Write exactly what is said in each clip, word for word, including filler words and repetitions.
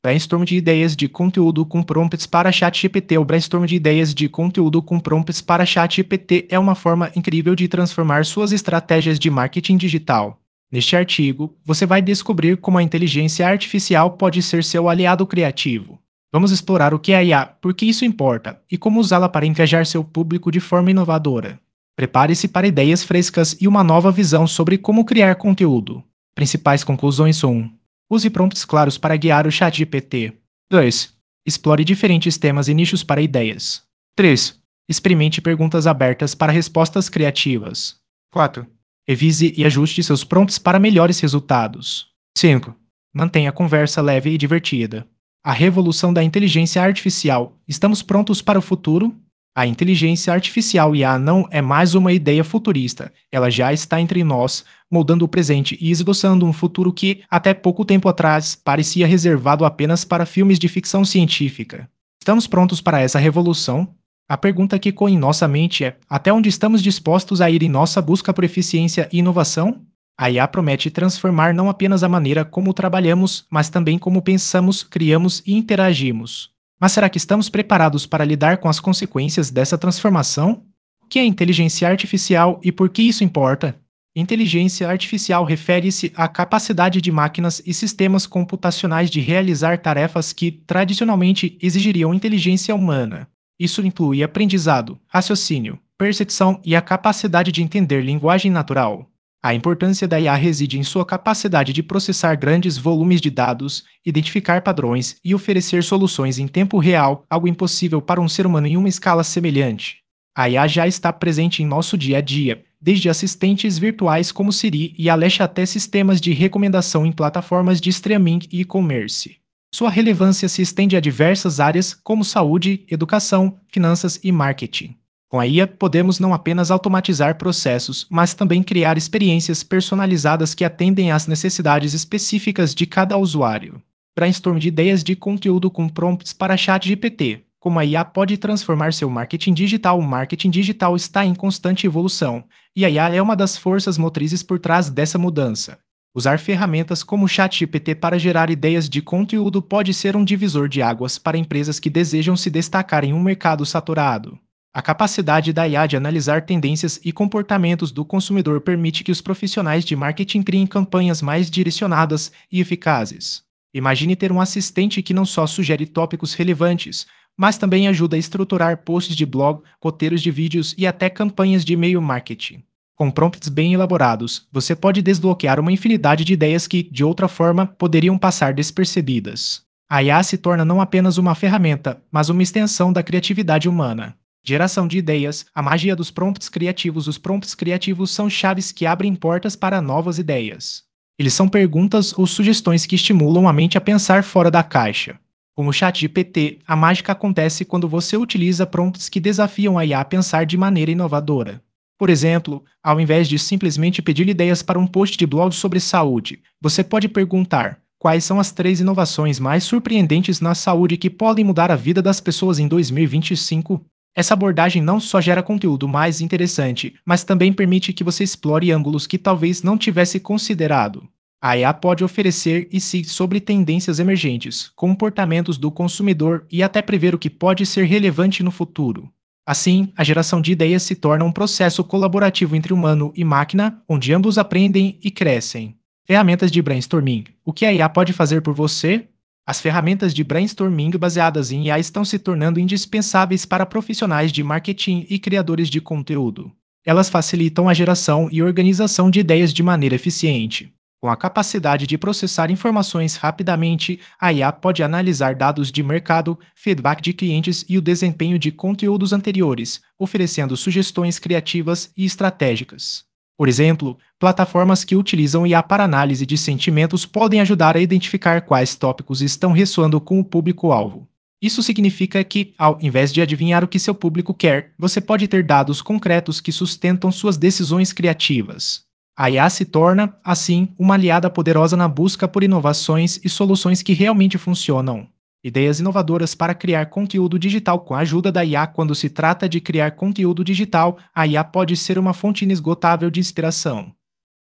Brainstorm de ideias de conteúdo com prompts para ChatGPT. O brainstorm de ideias de conteúdo com prompts para ChatGPT é uma forma incrível de transformar suas estratégias de marketing digital. Neste artigo, você vai descobrir como a inteligência artificial pode ser seu aliado criativo. Vamos explorar o que é a I A, por que isso importa, e como usá-la para engajar seu público de forma inovadora. Prepare-se para ideias frescas e uma nova visão sobre como criar conteúdo. Principais conclusões: um. Use prompts claros para guiar o ChatGPT. dois. Explore diferentes temas e nichos para ideias. três. Experimente perguntas abertas para respostas criativas. quatro. Revise e ajuste seus prompts para melhores resultados. cinco. Mantenha a conversa leve e divertida. A revolução da inteligência artificial. Estamos prontos para o futuro? A inteligência artificial I A não é mais uma ideia futurista, ela já está entre nós, moldando o presente e esboçando um futuro que, até pouco tempo atrás, parecia reservado apenas para filmes de ficção científica. Estamos prontos para essa revolução? A pergunta que ecoa em nossa mente é: até onde estamos dispostos a ir em nossa busca por eficiência e inovação? A I A promete transformar não apenas a maneira como trabalhamos, mas também como pensamos, criamos e interagimos. Mas será que estamos preparados para lidar com as consequências dessa transformação? O que é inteligência artificial e por que isso importa? Inteligência artificial refere-se à capacidade de máquinas e sistemas computacionais de realizar tarefas que, tradicionalmente, exigiriam inteligência humana. Isso inclui aprendizado, raciocínio, percepção e a capacidade de entender linguagem natural. A importância da I A reside em sua capacidade de processar grandes volumes de dados, identificar padrões e oferecer soluções em tempo real, algo impossível para um ser humano em uma escala semelhante. A I A já está presente em nosso dia a dia, desde assistentes virtuais como Siri e Alexa até sistemas de recomendação em plataformas de streaming e e-commerce. Sua relevância se estende a diversas áreas como saúde, educação, finanças e marketing. Com a I A, podemos não apenas automatizar processos, mas também criar experiências personalizadas que atendem às necessidades específicas de cada usuário. Brainstorm de ideias de conteúdo com prompts para ChatGPT. Como a I A pode transformar seu marketing digital? O marketing digital está em constante evolução, e a I A é uma das forças motrizes por trás dessa mudança. Usar ferramentas como o ChatGPT para gerar ideias de conteúdo pode ser um divisor de águas para empresas que desejam se destacar em um mercado saturado. A capacidade da I A de analisar tendências e comportamentos do consumidor permite que os profissionais de marketing criem campanhas mais direcionadas e eficazes. Imagine ter um assistente que não só sugere tópicos relevantes, mas também ajuda a estruturar posts de blog, roteiros de vídeos e até campanhas de e-mail marketing. Com prompts bem elaborados, você pode desbloquear uma infinidade de ideias que, de outra forma, poderiam passar despercebidas. A I A se torna não apenas uma ferramenta, mas uma extensão da criatividade humana. Geração de ideias, a magia dos prompts criativos. Os prompts criativos são chaves que abrem portas para novas ideias. Eles são perguntas ou sugestões que estimulam a mente a pensar fora da caixa. Com o ChatGPT, a mágica acontece quando você utiliza prompts que desafiam a I A a pensar de maneira inovadora. Por exemplo, ao invés de simplesmente pedir ideias para um post de blog sobre saúde, você pode perguntar: quais são as três inovações mais surpreendentes na saúde que podem mudar a vida das pessoas em dois mil e vinte e cinco? Essa abordagem não só gera conteúdo mais interessante, mas também permite que você explore ângulos que talvez não tivesse considerado. A I A pode oferecer insights sobre tendências emergentes, comportamentos do consumidor e até prever o que pode ser relevante no futuro. Assim, a geração de ideias se torna um processo colaborativo entre humano e máquina, onde ambos aprendem e crescem. Ferramentas de brainstorming. O que a I A pode fazer por você? As ferramentas de brainstorming baseadas em I A estão se tornando indispensáveis para profissionais de marketing e criadores de conteúdo. Elas facilitam a geração e organização de ideias de maneira eficiente. Com a capacidade de processar informações rapidamente, a I A pode analisar dados de mercado, feedback de clientes e o desempenho de conteúdos anteriores, oferecendo sugestões criativas e estratégicas. Por exemplo, plataformas que utilizam I A para análise de sentimentos podem ajudar a identificar quais tópicos estão ressoando com o público-alvo. Isso significa que, ao invés de adivinhar o que seu público quer, você pode ter dados concretos que sustentam suas decisões criativas. A I A se torna, assim, uma aliada poderosa na busca por inovações e soluções que realmente funcionam. Ideias inovadoras para criar conteúdo digital. Com a ajuda da I A. Quando se trata de criar conteúdo digital, a I A pode ser uma fonte inesgotável de inspiração.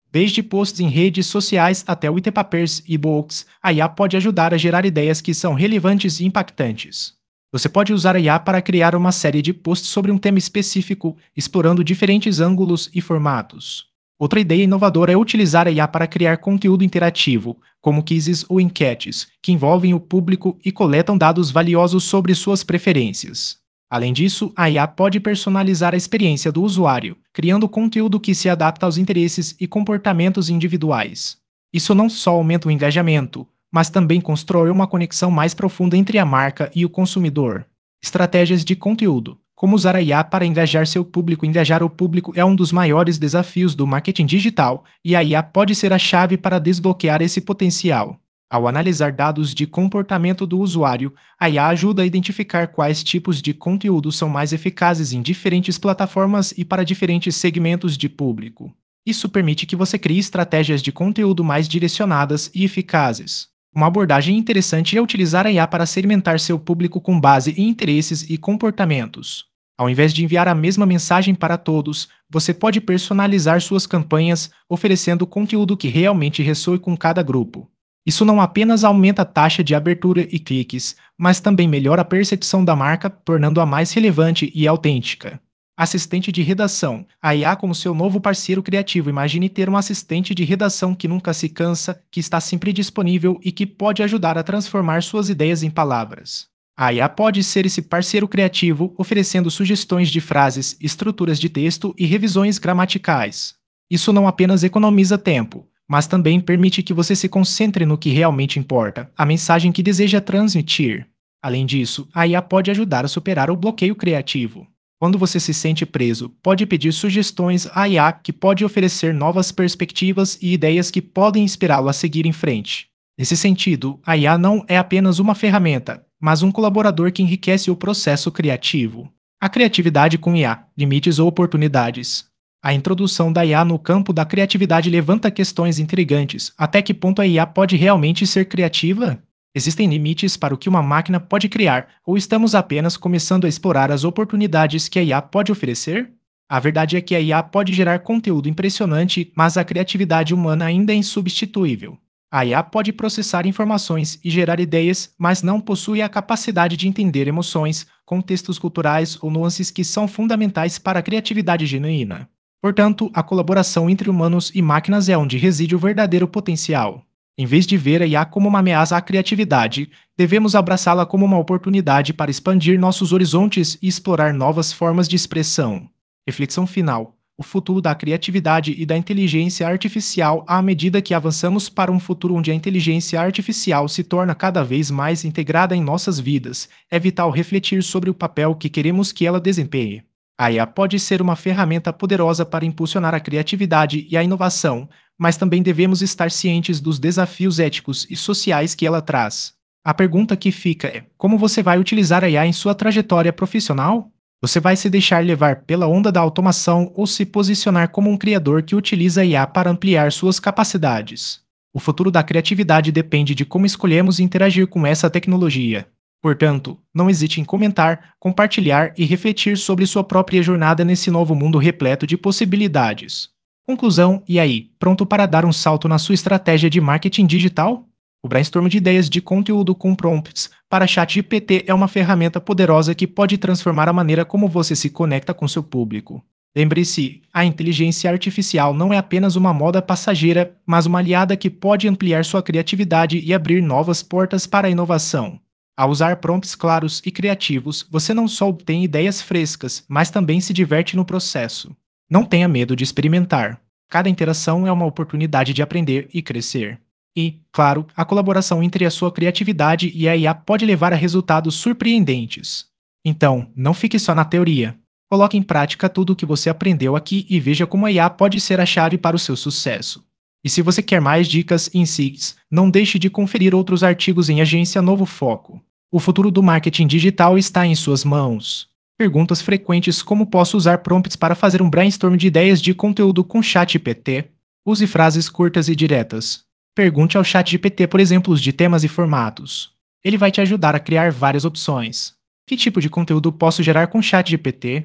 Desde posts em redes sociais até white papers e e-books, a I A pode ajudar a gerar ideias que são relevantes e impactantes. Você pode usar a I A para criar uma série de posts sobre um tema específico, explorando diferentes ângulos e formatos. Outra ideia inovadora é utilizar a I A para criar conteúdo interativo, como quizzes ou enquetes, que envolvem o público e coletam dados valiosos sobre suas preferências. Além disso, a I A pode personalizar a experiência do usuário, criando conteúdo que se adapta aos interesses e comportamentos individuais. Isso não só aumenta o engajamento, mas também constrói uma conexão mais profunda entre a marca e o consumidor. Estratégias de conteúdo. Como usar a I A para engajar seu público? Engajar o público é um dos maiores desafios do marketing digital, e a I A pode ser a chave para desbloquear esse potencial. Ao analisar dados de comportamento do usuário, a I A ajuda a identificar quais tipos de conteúdo são mais eficazes em diferentes plataformas e para diferentes segmentos de público. Isso permite que você crie estratégias de conteúdo mais direcionadas e eficazes. Uma abordagem interessante é utilizar a I A para segmentar seu público com base em interesses e comportamentos. Ao invés de enviar a mesma mensagem para todos, você pode personalizar suas campanhas, oferecendo conteúdo que realmente ressoe com cada grupo. Isso não apenas aumenta a taxa de abertura e cliques, mas também melhora a percepção da marca, tornando-a mais relevante e autêntica. Assistente de redação. A I A como seu novo parceiro criativo. Imagine ter um assistente de redação que nunca se cansa, que está sempre disponível e que pode ajudar a transformar suas ideias em palavras. A I A pode ser esse parceiro criativo, oferecendo sugestões de frases, estruturas de texto e revisões gramaticais. Isso não apenas economiza tempo, mas também permite que você se concentre no que realmente importa, a mensagem que deseja transmitir. Além disso, a I A pode ajudar a superar o bloqueio criativo. Quando você se sente preso, pode pedir sugestões à I A, que pode oferecer novas perspectivas e ideias que podem inspirá-lo a seguir em frente. Nesse sentido, a I A não é apenas uma ferramenta, mas um colaborador que enriquece o processo criativo. A criatividade com I A, limites ou oportunidades. A introdução da I A no campo da criatividade levanta questões intrigantes. Até que ponto a I A pode realmente ser criativa? Existem limites para o que uma máquina pode criar, ou estamos apenas começando a explorar as oportunidades que a I A pode oferecer? A verdade é que a I A pode gerar conteúdo impressionante, mas a criatividade humana ainda é insubstituível. A I A pode processar informações e gerar ideias, mas não possui a capacidade de entender emoções, contextos culturais ou nuances que são fundamentais para a criatividade genuína. Portanto, a colaboração entre humanos e máquinas é onde reside o verdadeiro potencial. Em vez de ver a I A como uma ameaça à criatividade, devemos abraçá-la como uma oportunidade para expandir nossos horizontes e explorar novas formas de expressão. Reflexão final. O futuro da criatividade e da inteligência artificial. À medida que avançamos para um futuro onde a inteligência artificial se torna cada vez mais integrada em nossas vidas, é vital refletir sobre o papel que queremos que ela desempenhe. A I A pode ser uma ferramenta poderosa para impulsionar a criatividade e a inovação, mas também devemos estar cientes dos desafios éticos e sociais que ela traz. A pergunta que fica é: como você vai utilizar a I A em sua trajetória profissional? Você vai se deixar levar pela onda da automação ou se posicionar como um criador que utiliza a I A para ampliar suas capacidades? O futuro da criatividade depende de como escolhemos interagir com essa tecnologia. Portanto, não hesite em comentar, compartilhar e refletir sobre sua própria jornada nesse novo mundo repleto de possibilidades. Conclusão: e aí, pronto para dar um salto na sua estratégia de marketing digital? O brainstorm de ideias de conteúdo com prompts para ChatGPT é uma ferramenta poderosa que pode transformar a maneira como você se conecta com seu público. Lembre-se, a inteligência artificial não é apenas uma moda passageira, mas uma aliada que pode ampliar sua criatividade e abrir novas portas para a inovação. Ao usar prompts claros e criativos, você não só obtém ideias frescas, mas também se diverte no processo. Não tenha medo de experimentar. Cada interação é uma oportunidade de aprender e crescer. E, claro, a colaboração entre a sua criatividade e a I A pode levar a resultados surpreendentes. Então, não fique só na teoria. Coloque em prática tudo o que você aprendeu aqui e veja como a I A pode ser a chave para o seu sucesso. E se você quer mais dicas e insights, não deixe de conferir outros artigos em Agência Novo Foco. O futuro do marketing digital está em suas mãos. Perguntas frequentes: como posso usar prompts para fazer um brainstorm de ideias de conteúdo com ChatGPT? Use frases curtas e diretas. Pergunte ao ChatGPT por exemplos de temas e formatos. Ele vai te ajudar a criar várias opções. Que tipo de conteúdo posso gerar com ChatGPT?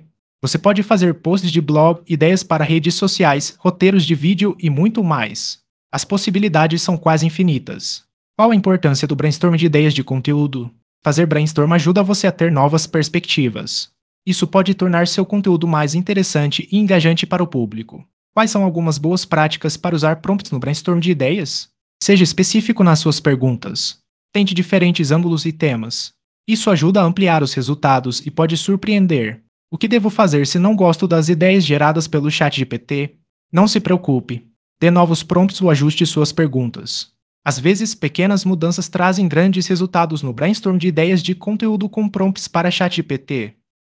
Você pode fazer posts de blog, ideias para redes sociais, roteiros de vídeo e muito mais. As possibilidades são quase infinitas. Qual a importância do brainstorm de ideias de conteúdo? Fazer brainstorm ajuda você a ter novas perspectivas. Isso pode tornar seu conteúdo mais interessante e engajante para o público. Quais são algumas boas práticas para usar prompts no brainstorm de ideias? Seja específico nas suas perguntas. Tente diferentes ângulos e temas. Isso ajuda a ampliar os resultados e pode surpreender. O que devo fazer se não gosto das ideias geradas pelo ChatGPT? Não se preocupe. Dê novos prompts ou ajuste suas perguntas. Às vezes, pequenas mudanças trazem grandes resultados no brainstorm de ideias de conteúdo com prompts para ChatGPT.